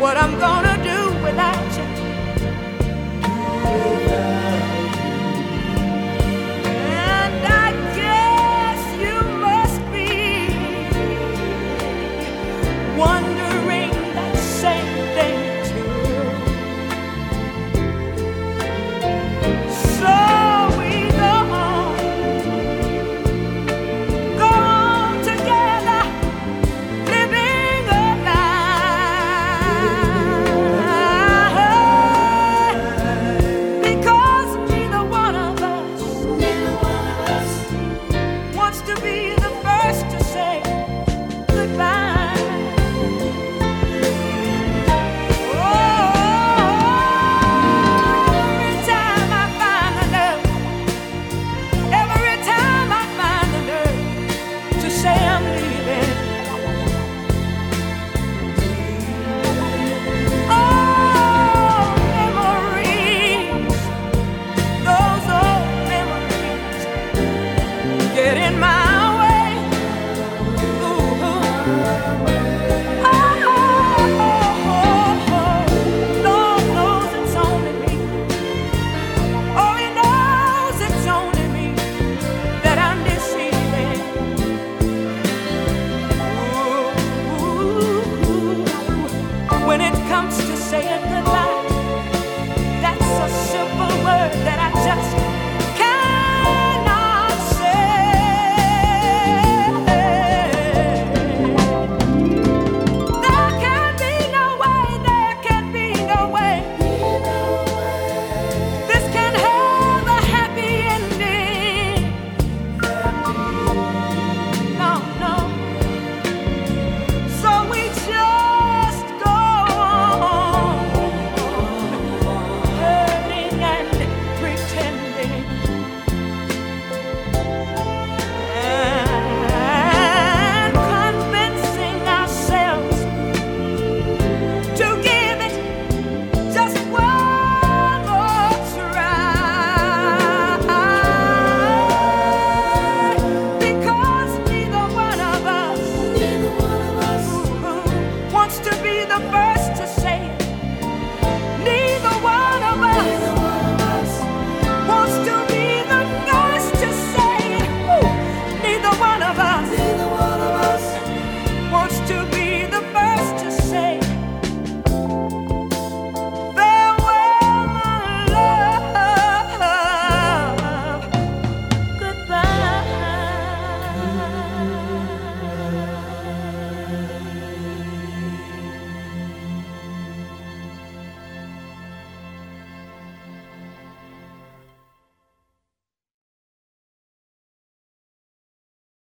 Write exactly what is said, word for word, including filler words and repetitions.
what I'm gonna do without you. And I guess you must be wondering that same thing too. So we go on, go on together, living a life, because neither one of us wants to be the first to say goodbye. Oh, every time I find the nerve, every time I find the nerve to say I'm leaving, oh, memories, those old memories get in my way. Ooh, oh, Lord knows it's only me. Oh, He knows it's only me that I'm deceiving. Ooh, when it comes to saying goodbye.